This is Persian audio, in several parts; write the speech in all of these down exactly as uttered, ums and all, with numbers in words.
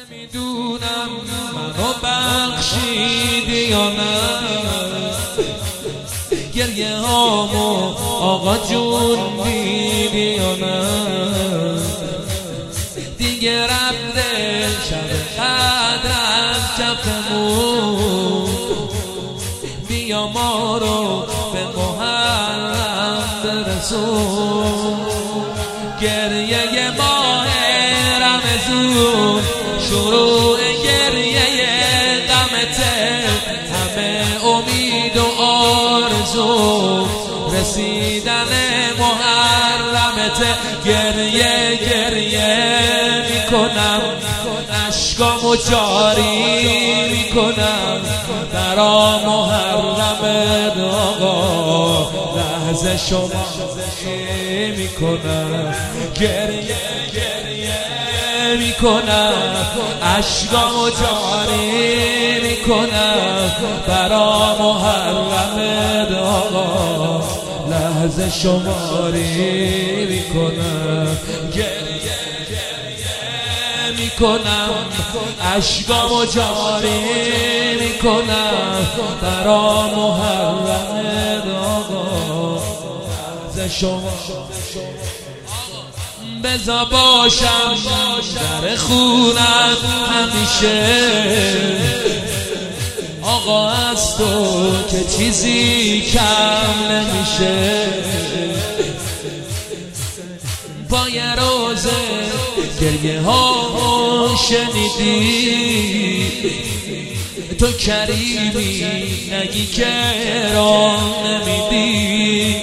نمیدونم منو بخشیدی یا نه، گریه هامو آقا جون دیدی یا نه، دیگه رفته شب قدر از کفمون، بیا ما رو به محرم برسون. گریه ماه رمضون شروع گریه غمته، همه امید و آرزو رسیدن محرمته. گریه گریه میکنم اشکامو جاری میکنم برا محرمت آقا، لحظه شما میکنم. گریه گریه میکنم اشکامو جاری میکنم برا محرمت آقا، لحظه شماری میکنم. گریه گریه میکنم اشکامو جاری میکنم برا محرمت آقا، لحظه شماری. بزا باشم در خونم همیشه آقا، از تو که چیزی کم نمیشه. با یه روزه گریه ها شنیدی، تو کریمی نگی که را نمیدی.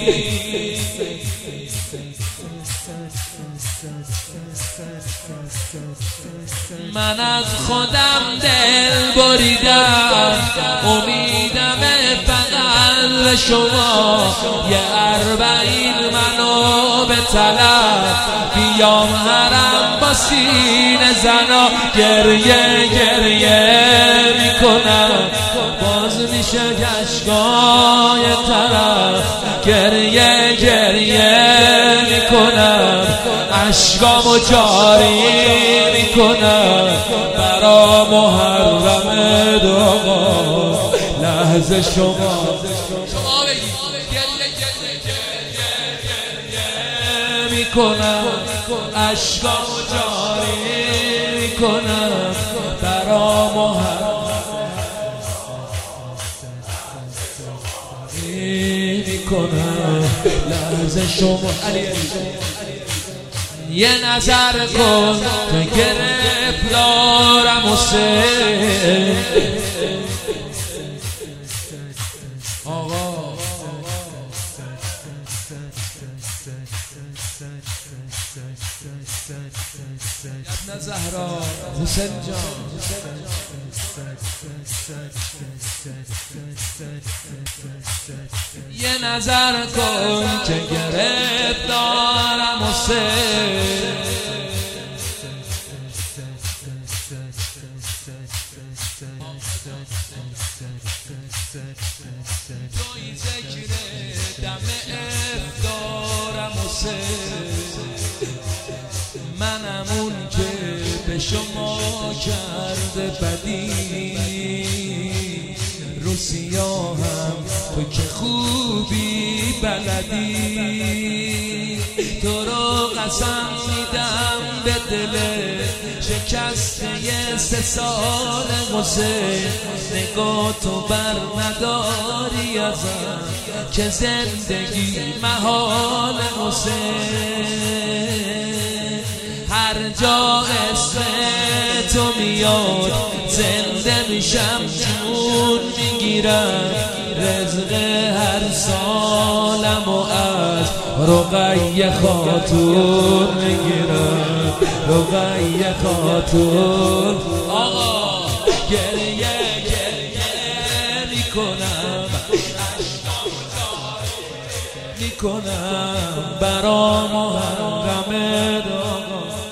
من از خودم دل بریدم، امیدم فقط به شما. یه اربعین منو به طلب، بیام حرم با سینه زنا. گریه گریه میکنم باز میشه اشکای طرف. گریه گریه میکنم اشکامو جاری میکنم برا محرمت آقا، لحظه شما میکنم اشکامو جاری میکنم برا محرمت میکنم لحظه شما. یه نظر کن تو گرفت دارم و سه آقا. ابن زهرا حسین جان، یه نظر کن که گرفت دارم و سه توی ذکر دم افطارم و سه، منم اون که به شما کرده بدی، رو سیاهم تو که خوبی بلدی. تو رو قسم میدم به دل شکسته سه سال حسین، نگاه تو بر نداری ازم که زندگی محال حسین. هر جا اسم تو میاد زنده میشم، جون میگیرم رزق هر سالم و از رقیه خاتون میگیرم، رقیه خاتون آقا. گریه گریه میکنم میکنم برا محرمت آقا،